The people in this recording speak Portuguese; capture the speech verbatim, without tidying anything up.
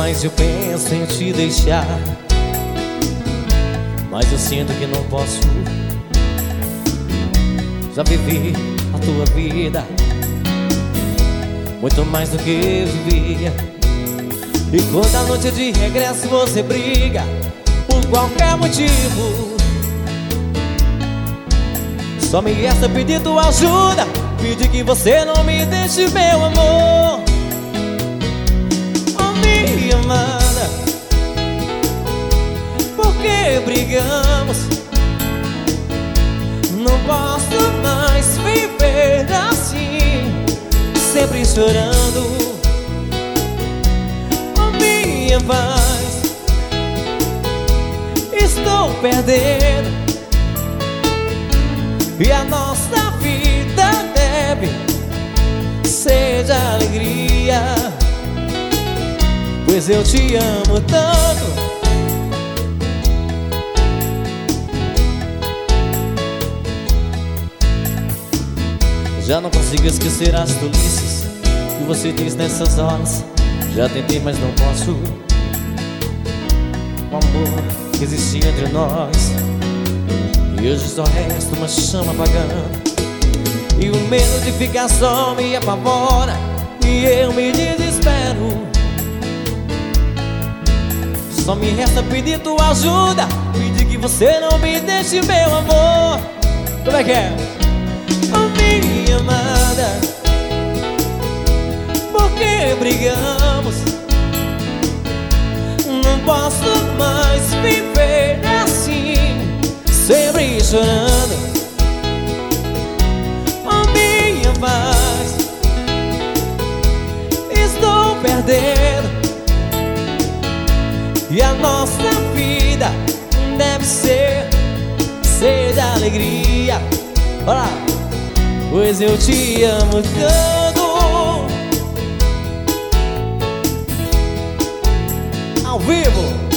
mais eu penso em te deixar, mas eu sinto que não posso. Já vivi a tua vida muito mais do que eu vivia. E quando a noite de regresso você briga por qualquer motivo, só me resta pedir tua ajuda, pedir que você não me deixe, meu amor. Oh, minha amada, por que brigamos? Não posso mais viver assim, sempre chorando. Oh, minha paz, estou perdendo, e a nossa vida deve ser de alegria, pois eu te amo tanto. Já não consigo esquecer as tolices que você diz nessas horas. Já tentei, mas não posso. O amor que existia entre nós, e hoje só resta uma chama apagando. E o medo de ficar só me apavora, e eu me desespero. Só me resta pedir tua ajuda, pedir que você não me deixe, meu amor. Como é que é? Oh, minha amada, por que brigamos? Não posso mais viver assim, sempre chorando. Oh, minha paz, estou perdendo, e a nossa vida deve ser, ser de alegria. Olha lá. Pois eu te amo tanto. Ao vivo.